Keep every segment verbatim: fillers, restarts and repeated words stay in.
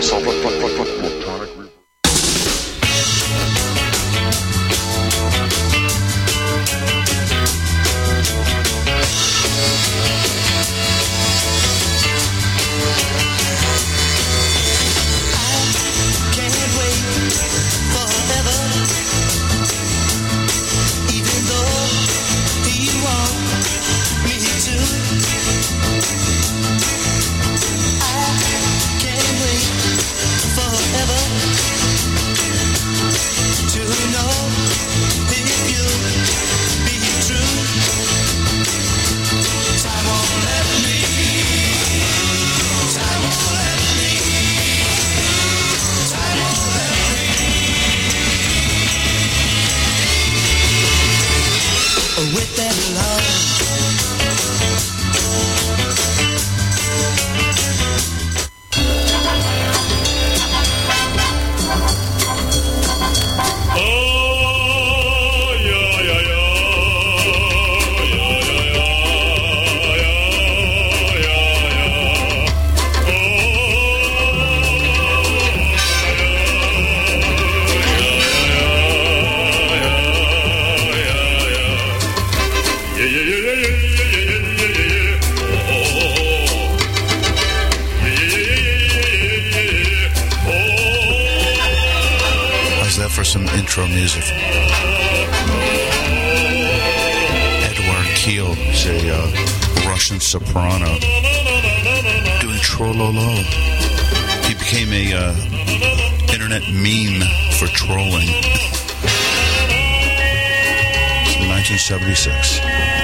seventy-six.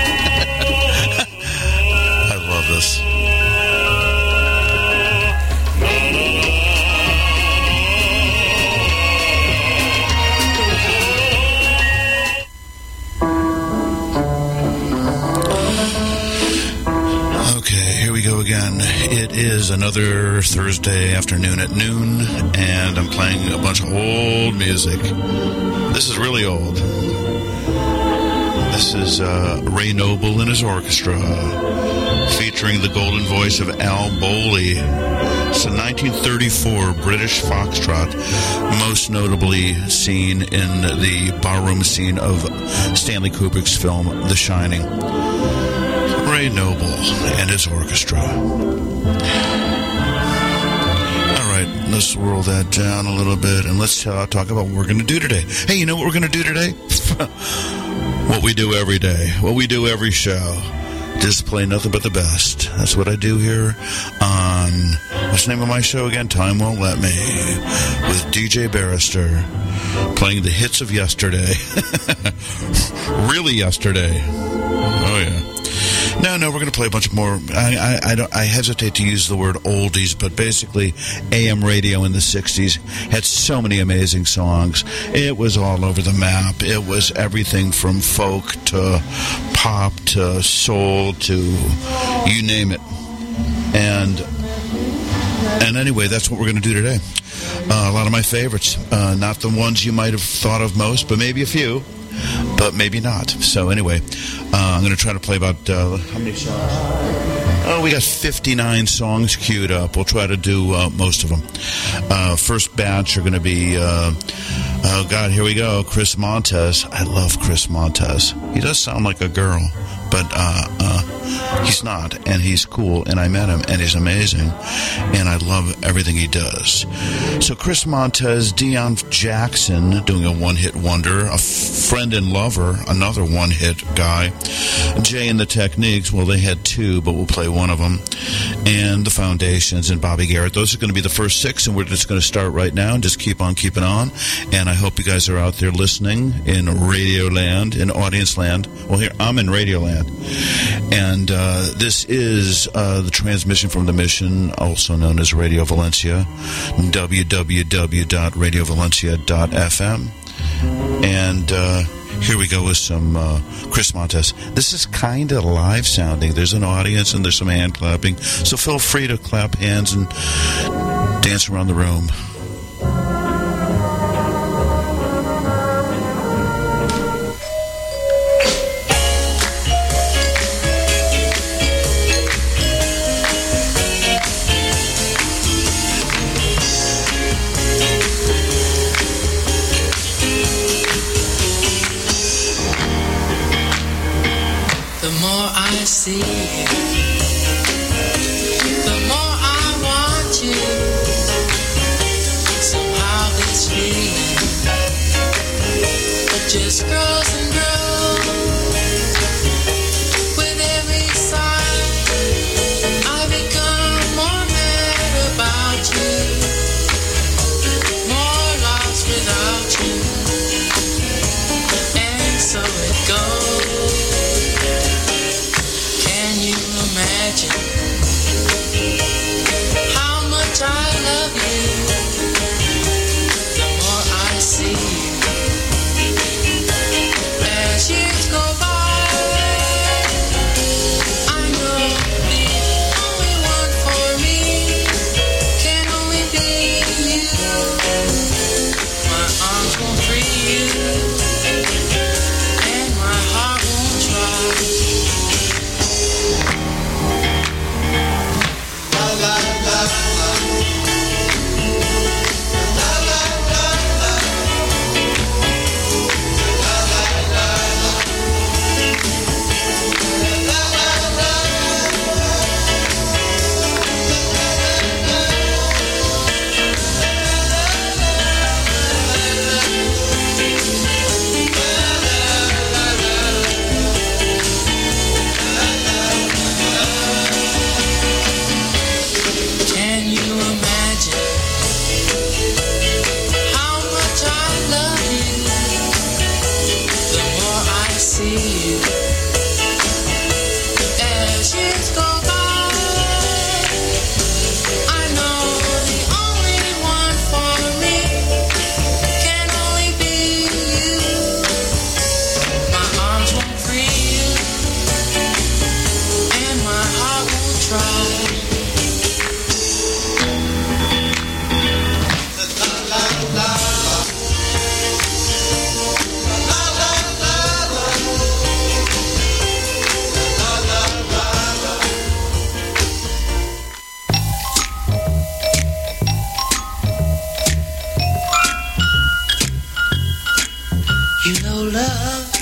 I love this. Okay, here we go again. It is another Thursday afternoon at noon, and I'm playing a bunch of old music. This is really old. This is uh, Ray Noble and his orchestra, featuring the golden voice of Al Bowley. It's a nineteen thirty-four British foxtrot, most notably seen in the barroom scene of Stanley Kubrick's film The Shining. Ray Noble and his orchestra. All right, let's roll that down a little bit, and let's uh, talk about what we're going to do today. Hey, you know what we're going to do today? What we do every day, what we do every show, just play nothing but the best. That's what I do here on, what's the name of my show again? Time Won't Let Me, with D J Barrister, playing the hits of yesterday. Really yesterday. Oh, yeah. No, no, we're going to play a bunch more. I, I, I, don't, I hesitate to use the word oldies, but basically A M radio in the sixties had so many amazing songs. It was all over the map. It was everything from folk to pop to soul to you name it. And and anyway, that's what we're going to do today. Uh, a lot of my favorites. Uh, not the ones you might have thought of most, but maybe a few. But maybe not. So anyway, uh, I'm going to try to play about, uh, how many songs? Oh, we got fifty-nine songs queued up. We'll try to do uh, most of them. Uh, first batch are going to be, uh, oh, God, here we go, Chris Montez. I love Chris Montez. He does sound like a girl, but uh, uh, he's not, and he's cool, and I met him, and he's amazing, and I love everything he does. So Chris Montez, Dion Jackson doing a one-hit wonder, a friend and lover, another one-hit guy, Jay and the Techniques, well, they had two, but we'll play one of them, and the Foundations and Bobby Garrett. Those are going to be the first six, and we're just going to start right now and just keep on keeping on, and I hope you guys are out there listening in Radio Land, in Audience Land. Well, here, I'm in Radio Land, and uh, this is uh, the transmission from the Mission, also known as Radio Valencia, w w w dot radio valencia dot f m. And uh, here we go with some uh, Chris Montez. This is kind of live sounding. There's an audience and there's some hand clapping, so feel free to clap hands and dance around the room. see you, the more I want you. Somehow this feeling it just grows and grows. With every sigh, I become more mad about you, more lost without you, and so it goes. Can you imagine how much I love you? The more I see you, as years go by, I know the only one for me can only be you. My arms won't free you, and my heart won't try. Can you imagine how much I love you? The more I see you, as years go by, I know the only one for me can only be you. My arms won't free you, and my heart won't try. You know love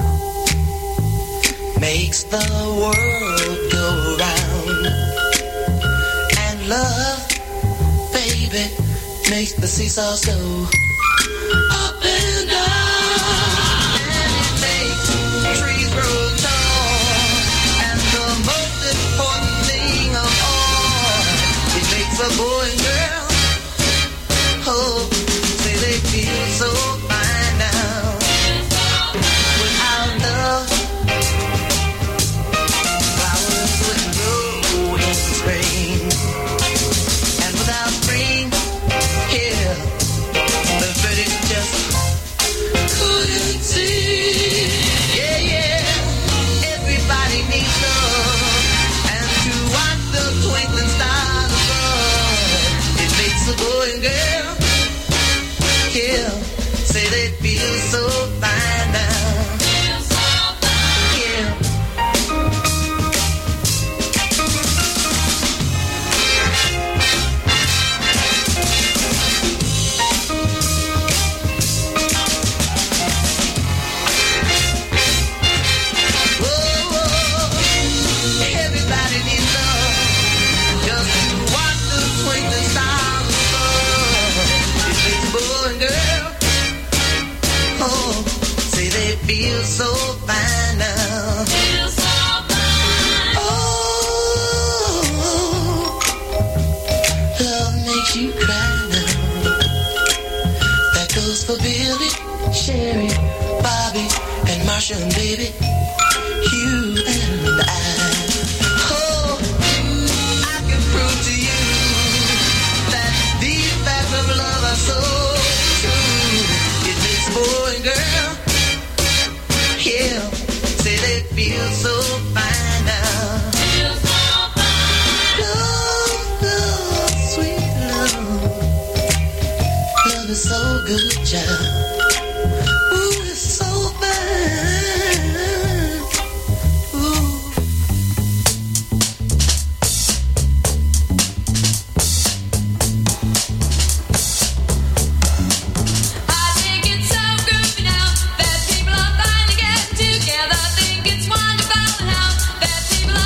makes the world go round, and love, baby, makes the seesaw go up and down, and it makes trees grow tall, and the most important thing of all, it makes a boy and girl, oh, say they feel so fine now. Without love, flowers wouldn't grow in spring, and without spring, here, the birds just couldn't sing. Yeah, yeah, everybody needs love, and to watch the twinkling stars above, it makes a boy and girl, yeah, say they feel so fine now. Everybody needs love, just to watch the twinkling stars above. It makes a boy and girl, oh, say they feel so fine now. Feel so fine. Oh, love makes you cry now. That goes for Billy, Sherry, Bobby, and Marsha and baby, you and I. Oh, I can prove to you that these facts of love are so true. It makes a boy and girl, yeah, say they feel so fine now. Feel so fine. Love, love, sweet love. Love is so good, child. Ooh, it's so fine. Ooh. That people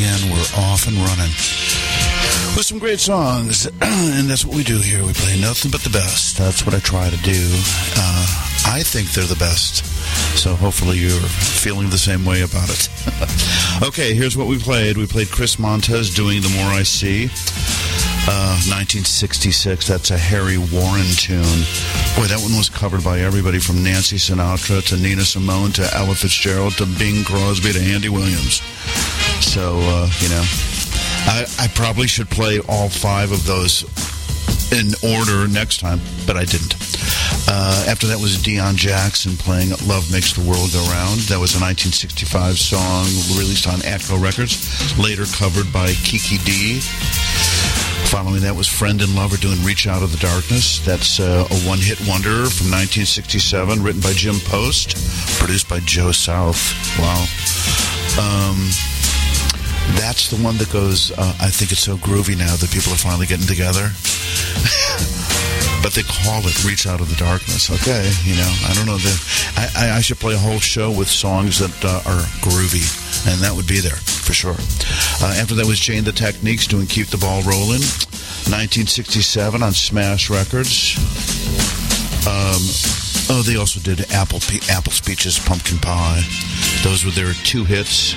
again. We're off and running with some great songs, and that's what we do here. We play nothing but the best. That's what I try to do. Uh, I think they're the best, so hopefully you're feeling the same way about it. Okay, here's what we played. We played Chris Montez doing The More I See. Uh, nineteen sixty-six, that's a Harry Warren tune. Boy, that one was covered by everybody from Nancy Sinatra to Nina Simone to Ella Fitzgerald to Bing Crosby to Andy Williams. So, uh, you know, I, I probably should play all five of those in order next time, but I didn't. Uh, after that was Deion Jackson playing Love Makes the World Go Round. That was a nineteen sixty-five song released on Atco Records, later covered by Kiki D. Following that was Friend and Lover doing Reach Out of the Darkness. That's uh, a one-hit wonder from nineteen sixty-seven, written by Jim Post, produced by Joe South. Wow. Um, that's the one that goes, uh, I think it's so groovy now that people are finally getting together. But they call it Reach Out of the Darkness. Okay, you know, I don't know. The, I, I, I should play a whole show with songs that uh, are groovy, and that would be there for sure. Uh, after that was Jane the Techniques doing Keep the Ball Rolling. nineteen sixty-seven on Smash Records. Um, oh, they also did Apple Pe- Apple Peaches Pumpkin Pie. Those were their two hits.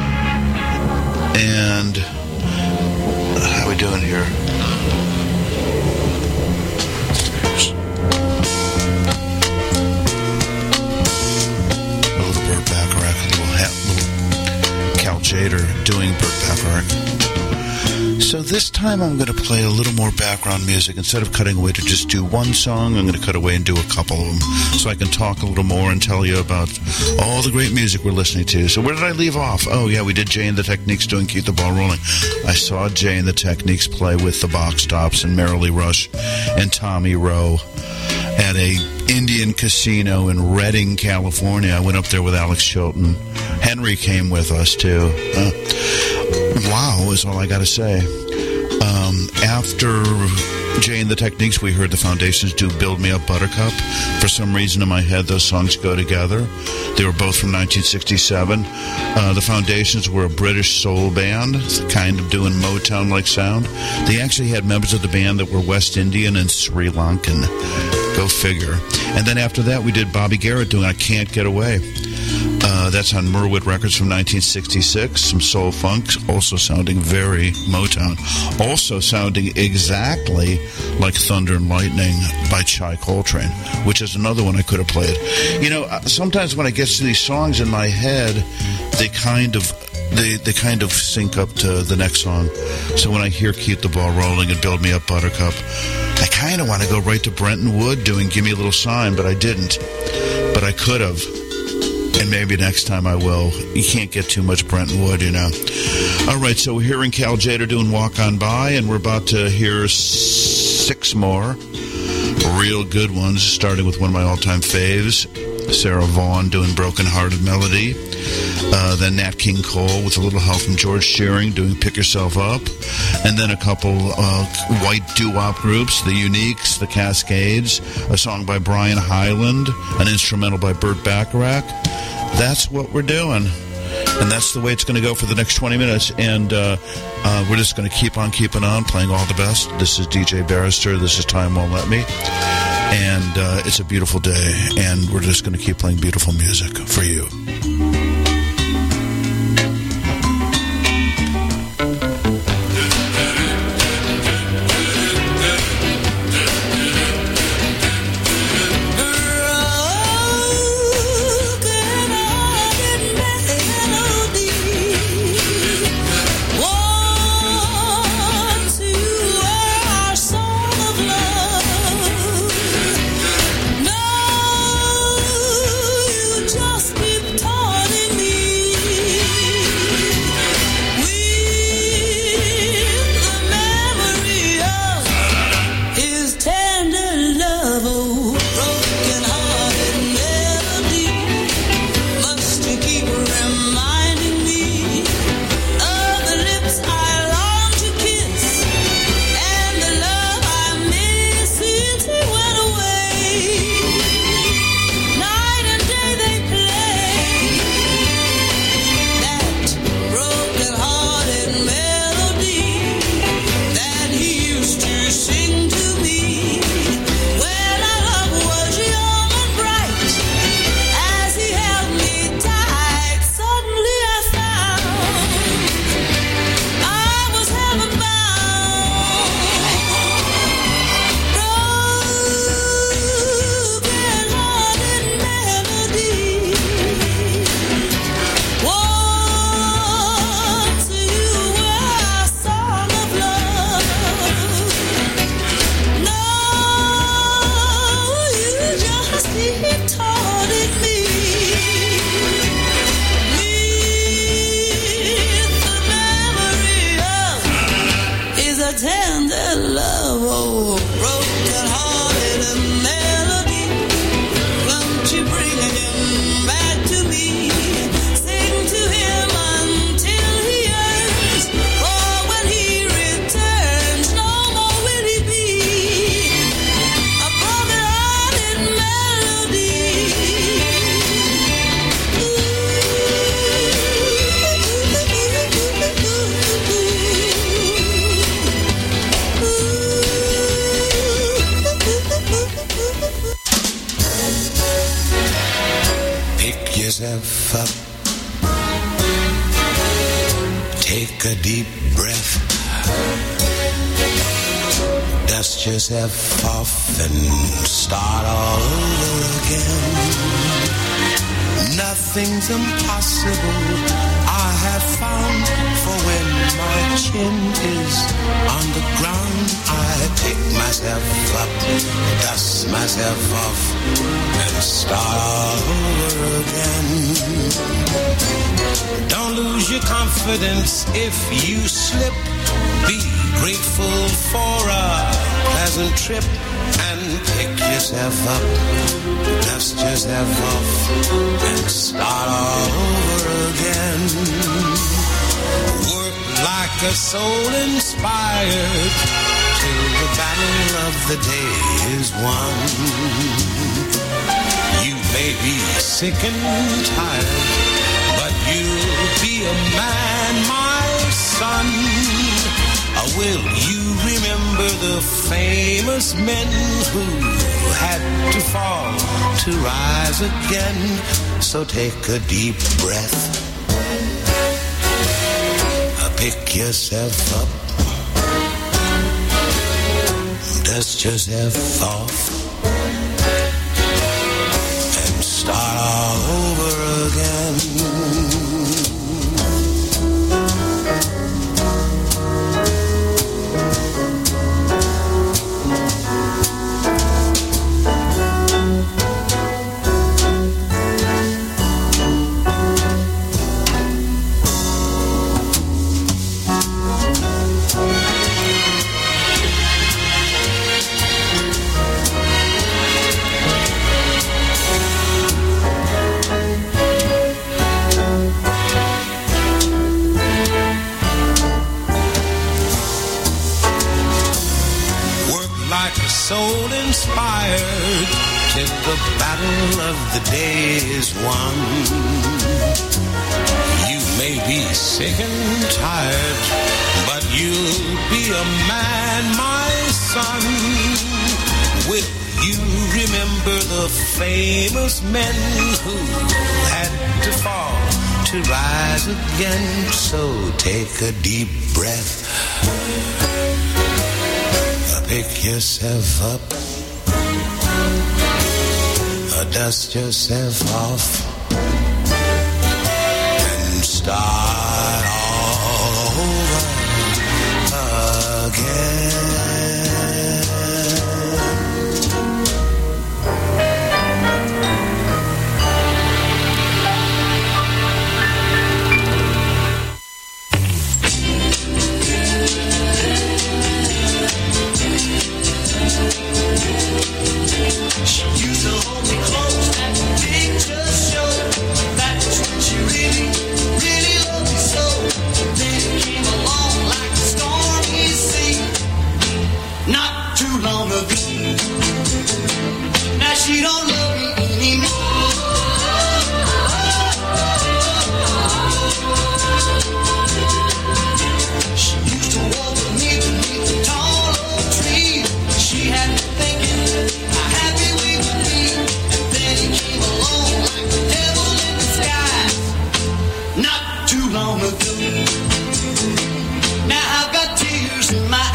And how are we doing here? Jader doing Burt Bacharach. So this time I'm going to play a little more background music. Instead of cutting away to just do one song, I'm going to cut away and do a couple of them so I can talk a little more and tell you about all the great music we're listening to. So where did I leave off? Oh, yeah, we did Jay and the Techniques doing Keep the Ball Rolling. I saw Jay and the Techniques play with the Box Tops and Merrily Rush and Tommy Rowe at a Indian casino in Redding, California. I went up there with Alex Chilton. Henry came with us, too. Uh, wow, is all I got to say. Um, after Jay and the Techniques, we heard the Foundations do Build Me Up Buttercup. For some reason in my head, those songs go together. They were both from nineteen sixty-seven. Uh, the Foundations were a British soul band, kind of doing Motown-like sound. They actually had members of the band that were West Indian and Sri Lankan. Go figure. And then after that, we did Bobby Garrett doing I Can't Get Away. Uh, that's on Merwood Records from nineteen sixty-six. Some soul funk, also sounding very Motown. Also sounding exactly like Thunder and Lightning by Chai Coltrane, which is another one I could have played. You know, sometimes when I get to these songs in my head, they kind of they they kind of sync up to the next song. So when I hear Keep the Ball Rolling and Build Me Up Buttercup, I kind of want to go right to Brenton Wood doing Give Me a Little Sign, but I didn't. But I could have. And maybe next time I will. You can't get too much Brenton Wood, you know. All right, so we're hearing Cal Jader doing Walk On By, and we're about to hear six more real good ones, starting with one of my all-time faves, Sarah Vaughan doing Broken Hearted Melody. Uh, then Nat King Cole with a little help from George Shearing doing Pick Yourself Up. And then a couple uh, white doo-wop groups, the Uniques, the Cascades, a song by Brian Hyland, an instrumental by Burt Bacharach. That's what we're doing. And that's the way it's going to go for the next twenty minutes. And uh, uh, we're just going to keep on keeping on, playing all the best. This is D J Barrister. This is Time Won't Let Me. And uh, it's a beautiful day. And we're just going to keep playing beautiful music for you. Just keep talking. yourself up. Take a deep breath. Dust yourself off and start all over again. Nothing's impossible, I have found, for when my chin is on the ground, I pick myself up, dust myself off, and start all over again. Don't lose your confidence if you slip. Be grateful for a pleasant trip and pick yourself up, dust yourself off, and start all over again. Work like a soul inspired till the battle of the day is won. You may be sick and tired, but you'll be a man, my son. Will you remember the famous men who had to fall to rise again? So take a deep breath, pick yourself up, dust yourself off, and start all over again. Soul inspired till the battle of the day is won. You may be sick and tired, but you'll be a man, my son. Will you remember the famous men who had to fall to rise again? So take a deep breath, pick yourself up, dust yourself off, and start all over again. She used to hold me close at the picture show. That's when she really, really loved me so. Then it came along like a stormy sea, not too long ago. Now she don't love me anymore. She used to walk with me beneath the tall oak tree. She had me thinking how happy we would be. And then he came along like the devil in disguise, not too long ago. Now I've got tears in my eyes.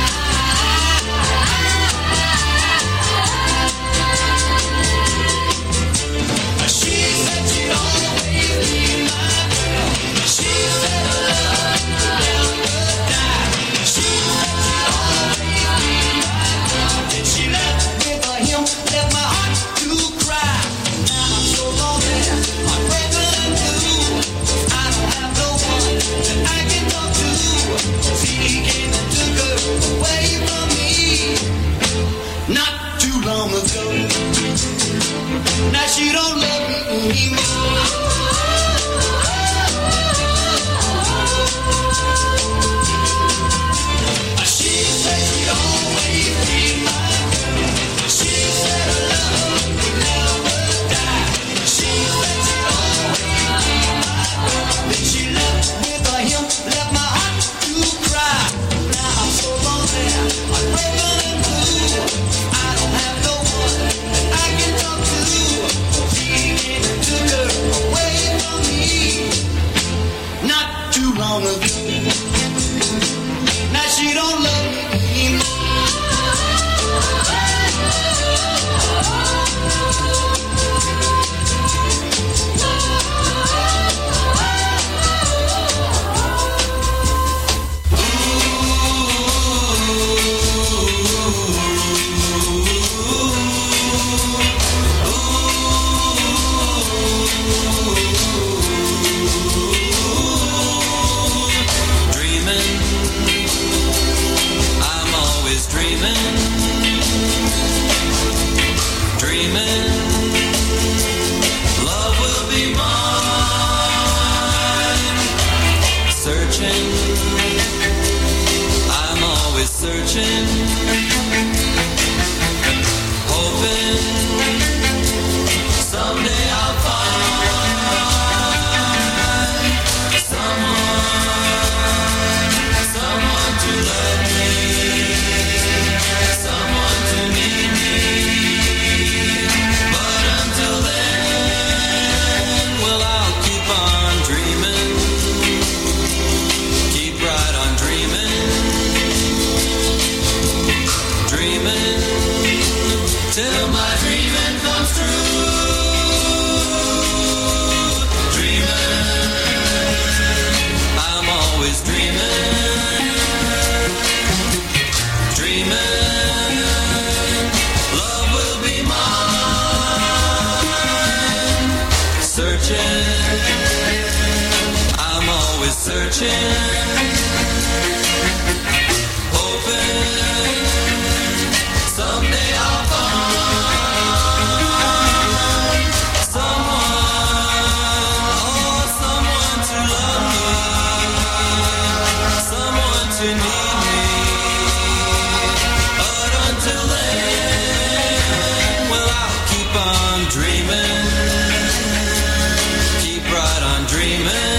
She said she'd always be my girl. She said her love would never die. She said she'd always be my girl. Then she left with him, left my heart to cry. Now I'm so lonely, I'm breaking and blue. I don't have no one that I can talk to. See, he came and took her away from me, not too long ago. Now she don't love me anymore. She said she'd always be my girl. She said her love would never die. She said she'd always be my girl. Then she left with him, left my heart to cry. Now I'm so lonely, I'm breaking and blue. I don't have no one that I can talk to. She came and took her away I'm always searching, hoping someday I'll find someone, oh, someone to love me, someone to need me. But until then, well, I'll keep on dreaming, keep right on dreaming.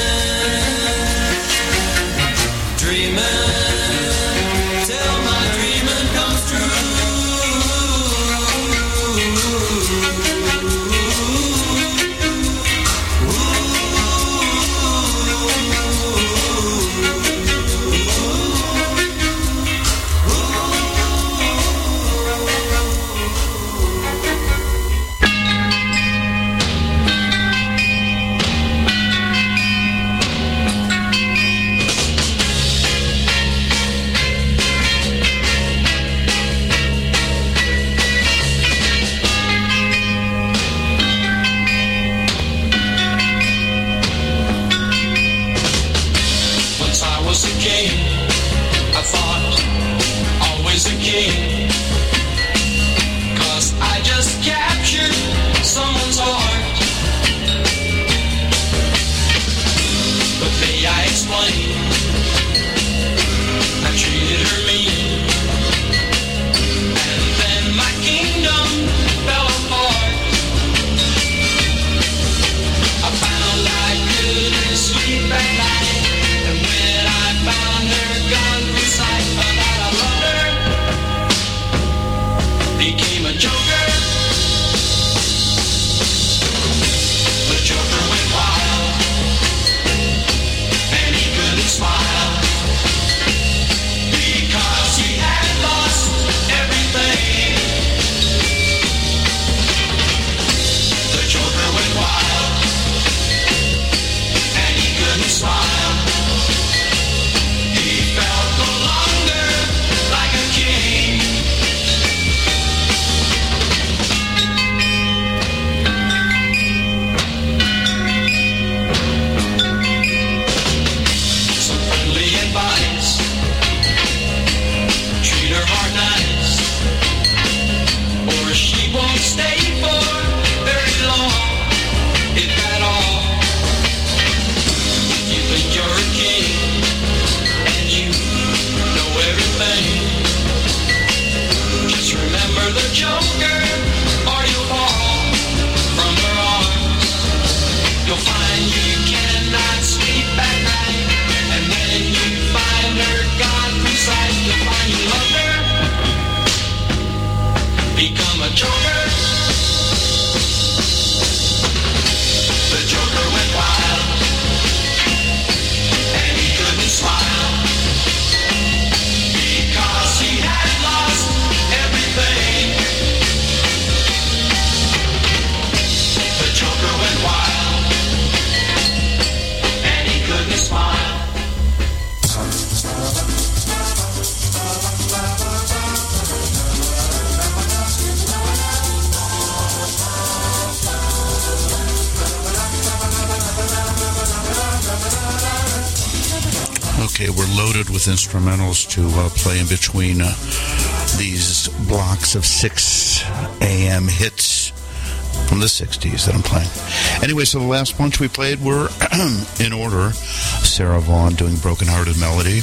With instrumentals to uh, play in between uh, these blocks of six a.m. hits from the sixties that I'm playing. Anyway, so the last bunch we played were in order. Sarah Vaughan doing Broken Hearted Melody.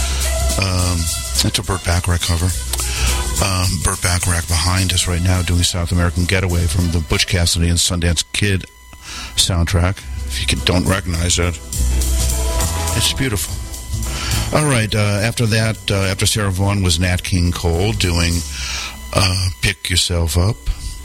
Um, it's a Burt Bacharach cover. Um, Burt Bacharach behind us right now doing South American Getaway from the Butch Cassidy and Sundance Kid soundtrack. If you can, don't recognize it, it's beautiful. All right, uh, after that, uh, after Sarah Vaughan was Nat King Cole doing uh, Pick Yourself Up.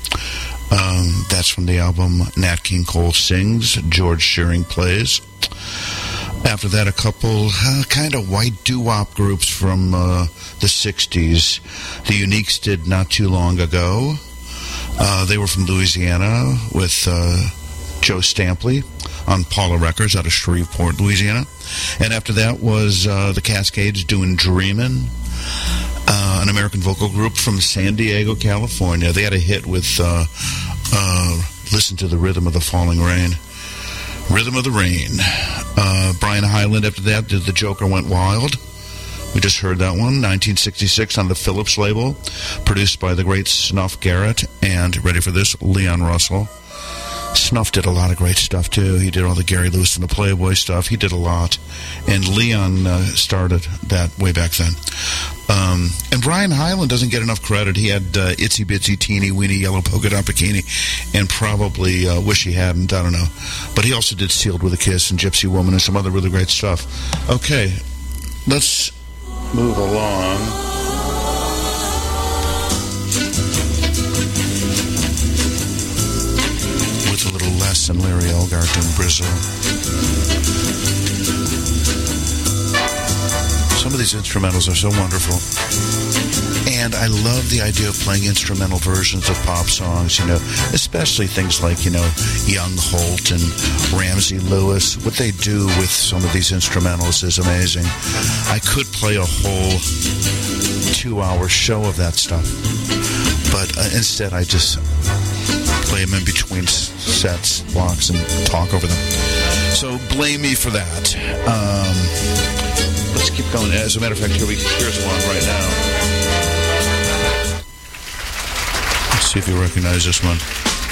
Um, that's from the album Nat King Cole Sings, George Shearing Plays. After that, a couple uh, kind of white doo-wop groups from uh, the sixties. The Uniques did not too long ago. Uh, they were from Louisiana with uh, Joe Stampley on Paula Records out of Shreveport, Louisiana. And after that was uh, the Cascades doing Dreamin', uh, an American vocal group from San Diego, California. They had a hit with uh, uh, Listen to the Rhythm of the Falling Rain. Rhythm of the Rain. Uh, Brian Hyland after that did The Joker Went Wild. We just heard that one, nineteen sixty-six on the Philips label, produced by the great Snuff Garrett, and, ready for this, Leon Russell. Snuff did a lot of great stuff, too. He did all the Gary Lewis and the Playboy stuff. He did a lot. And Leon uh, started that way back then. Um, and Brian Hyland doesn't get enough credit. He had uh, Itsy Bitsy Teeny Weeny Yellow Polka Dot Bikini, and probably uh, wish he hadn't, I don't know. But he also did Sealed with a Kiss and Gypsy Woman and some other really great stuff. Okay, let's move along. With a little less than Larry Elgart and Brazil. Some of these instrumentals are so wonderful. And I love the idea of playing instrumental versions of pop songs, you know, especially things like, you know, Young Holt and Ramsey Lewis. What they do with some of these instrumentals is amazing. I could play a whole two-hour show of that stuff. But uh, instead, I just play them in between sets, blocks, and talk over them. So blame me for that. Um... Let's keep going. As a matter of fact, here we, here's one right now. Let's see if you recognize this one.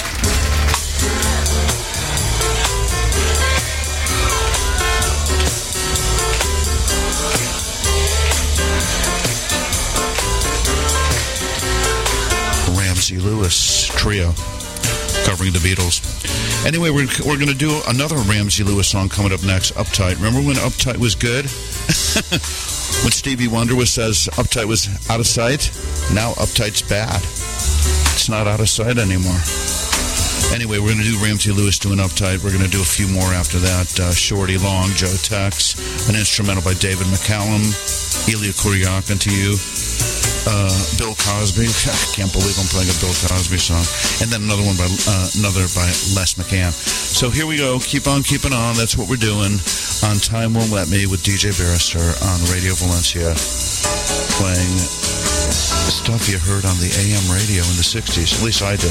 Ramsey Lewis Trio, covering the Beatles. Anyway, we're, we're going to do another Ramsey Lewis song coming up next, Uptight. Remember when Uptight was good? When Stevie Wonder was says Uptight was out of sight? Now Uptight's bad. It's not out of sight anymore. Anyway, we're going to do Ramsey Lewis doing Uptight. We're going to do a few more after that. Uh, Shorty Long, Joe Tex, an instrumental by David McCallum, Elia Kuriakin to you. Uh, Bill Cosby. I can't believe I'm playing a Bill Cosby song. And then another one by uh, another by Les McCann. So here we go. Keep on keeping on. That's what we're doing on Time Won't Let Me with D J Barrister on Radio Valencia, playing stuff you heard on the A M radio in the sixties. At least I did.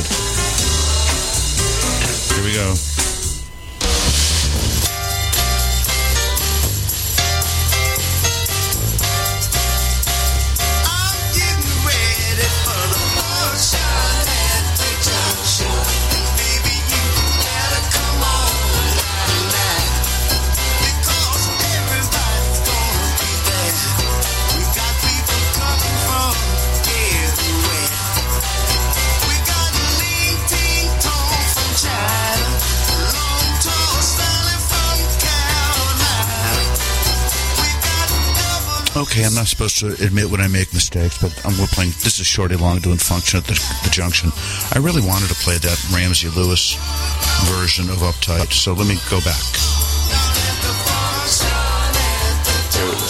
Here we go. Okay, I'm not supposed to admit when I make mistakes, but um, we're playing, this is Shorty Long doing Function at the, the Junction. I really wanted to play that Ramsey Lewis version of Uptight, so let me go back. Here we go.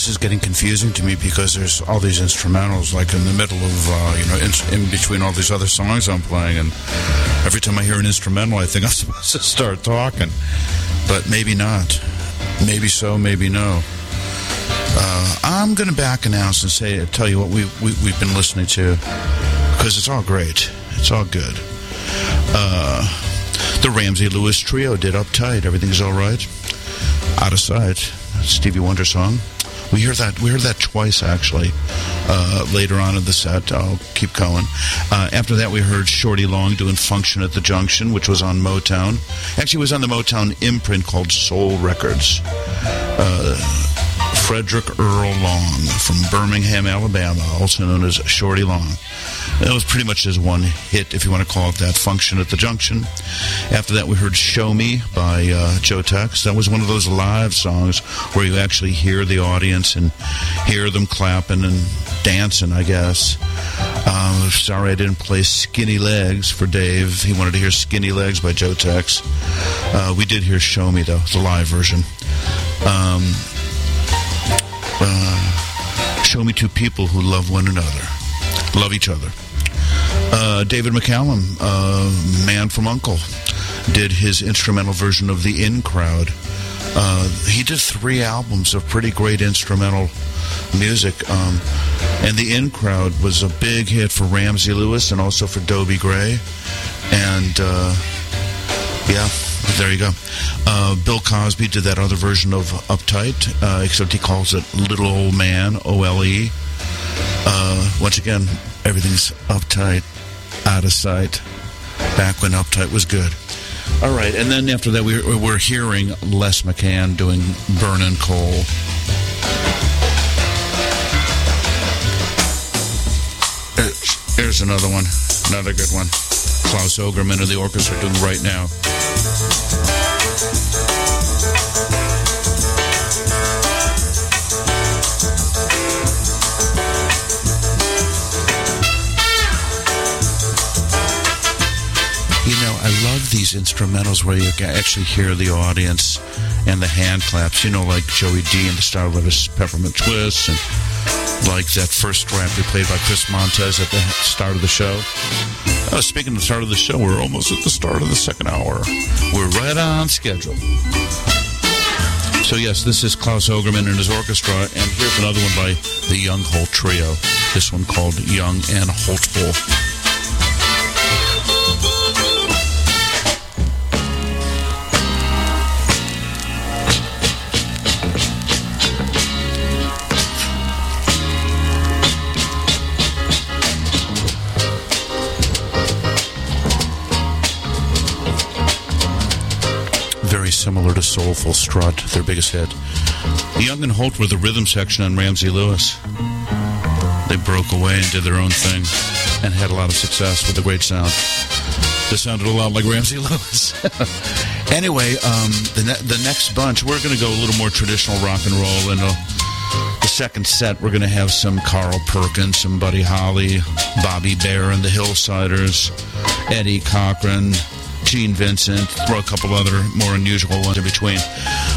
is getting confusing to me because there's all these instrumentals, like in the middle of, uh, you know, in, in between all these other songs I'm playing, and every time I hear an instrumental, I think I'm supposed to start talking, but maybe not. Maybe so, maybe no. Uh, I'm going to back announce and say, tell you what we, we, we've been listening to, because it's all great. It's all good. Uh, the Ramsey Lewis Trio did Uptight. Everything's all right. Out of Sight, Stevie Wonder song. We hear that. We heard that twice actually. Uh, later on in the set, I'll keep going. Uh, after that, we heard Shorty Long doing "Function at the Junction," which was on Motown. Actually, it was on the Motown imprint called Soul Records. Uh, Frederick Earl Long from Birmingham, Alabama, also known as Shorty Long. That was pretty much his one hit, if you want to call it that, Function at the Junction. After that, we heard Show Me by uh, Joe Tex. That was one of those live songs where you actually hear the audience and hear them clapping and dancing, I guess. Um, sorry I didn't play Skinny Legs for Dave. He wanted to hear Skinny Legs by Joe Tex. Uh, we did hear Show Me, though, the live version. Um... Uh, show me two people who love one another, love each other. Uh, David McCallum, uh, Man from U N C L, did his instrumental version of The In Crowd. Uh, he did three albums of pretty great instrumental music, um, and The In Crowd was a big hit for Ramsey Lewis and also for Dobie Gray. And uh, yeah, there you go. Uh, Bill Cosby did that other version of Uptight, uh, except he calls it Little Old Man, O L E. Uh, once again, everything's uptight, out of sight, back when Uptight was good. All right, and then after that, we, we're hearing Les McCann doing Burnin' Coal. Here's another one, another good one. Klaus Ogerman and the orchestra doing Right Now. You know, I love these instrumentals where you can actually hear the audience and the hand claps, you know, like Joey D and the Starletters Peppermint Twist, and like that first rap we played by Chris Montez at the start of the show. Uh, speaking of the start of the show, we're almost at the start of the second hour. We're right on schedule. So yes, this is Klaus Ogerman and his orchestra, and here's another one by the Young Holt Trio. This one called Young and Holtful. Similar to Soulful Strut, their biggest hit. Young and Holt were the rhythm section on Ramsey Lewis. They broke away and did their own thing and had a lot of success with a great sound. They sounded a lot like Ramsey Lewis. Anyway, um, the, ne- the next bunch, we're going to go a little more traditional rock and roll. And uh, the second set, we're going to have some Carl Perkins, some Buddy Holly, Bobby Bear and the Hillsiders, Eddie Cochran, Gene Vincent, throw a couple other more unusual ones in between.